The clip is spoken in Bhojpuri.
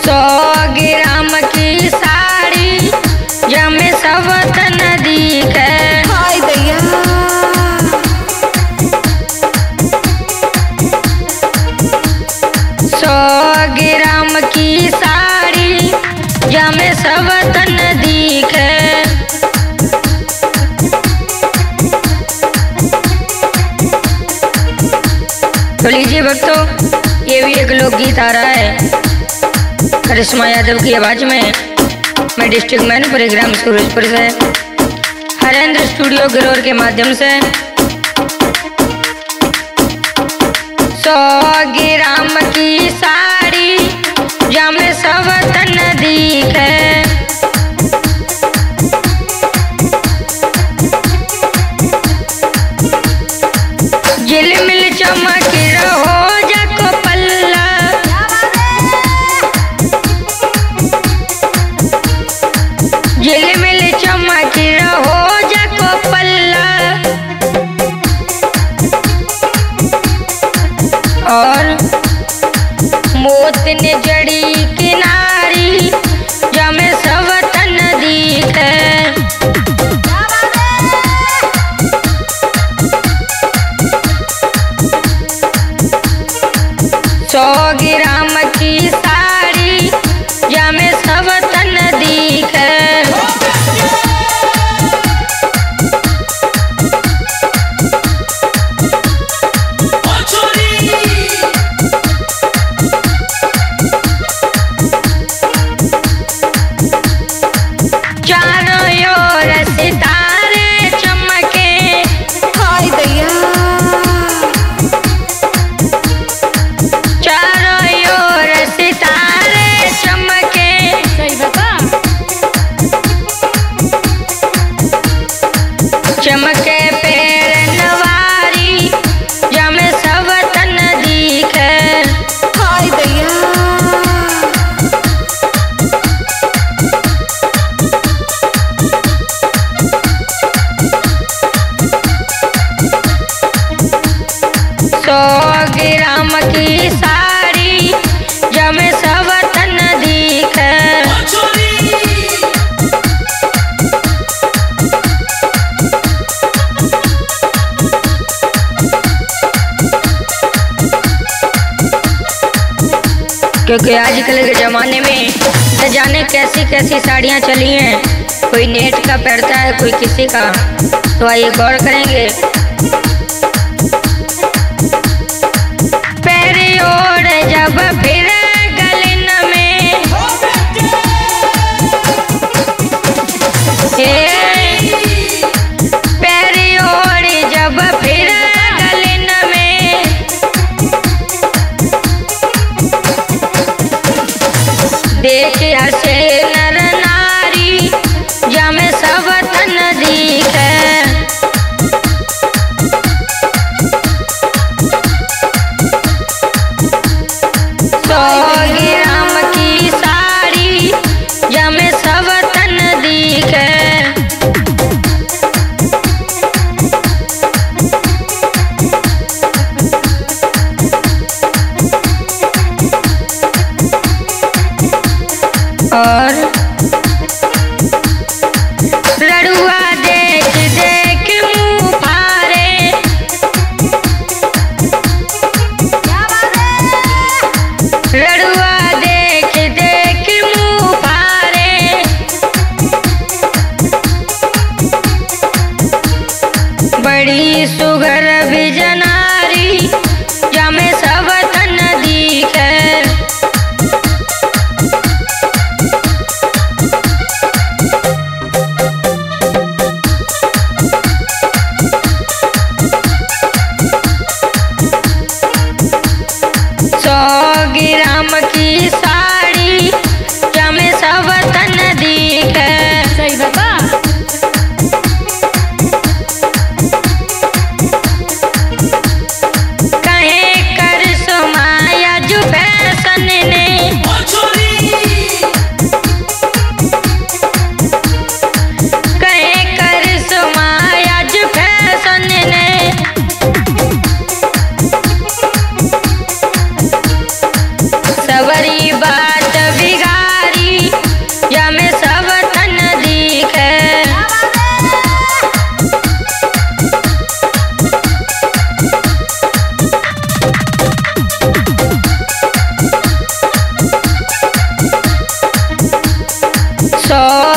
ग्राम की साड़ी जमे सबत नदी के। हाय दैया 100 ग्राम की साड़ी जमे सबत नदी के। तो लीजिए भक्तों, ये भी एक लोकगीत आ रहा है करिश्मा यादव की आवाज में। मैं डिस्ट्रिक्ट मैनपुरी ग्राम सूरजपुर से हरेंद्र स्टूडियो गिरोर के माध्यम से 100 ग्राम की साड़ी जमे सबत नदी के। झिलमिल चमक रहो जाको पल्ला, झिलमिल चमक रहो जाको पल्ला। और मोत ने जड़ी किनारी जमे सबत नदी के। 100 ग्राम की साड़ी जमे सबत नदी के। चारों ओर सितारे चमके। हाय दैया चारों ओर सितारे चमके। सही बता चमके पेड़ नवारी जमे सबत नदी के। हाय दैया सौ ग्राम की साड़ी जमे सबत नदी के। क्योंकि आजकल के ज़माने में न जाने कैसी कैसी साड़ियाँ चली हैं। कोई नेट का पहनता है, कोई किसी का। तो आइए गौर करेंगे। पैर ओढ़ जब फिर गलन में, पैर ओढ़ जब फिर गलन में। देख हसे नर नारी जमे सबत नदी के। 100 ग्राम की साड़ी जमे सबत नदी के। और रड़ुआ देख देख मुँह फारे, रड़ुआ देख देख मुँह फारे। बड़ी सुगर बिजनारी जमे सबत नदी के। सौ ग्राम की साड़ी जमे सबत नदी के। सही बता कहे करिश्मा याद फैशन ने, कहे करिश्मा याद फैशन ने। सवरी सौ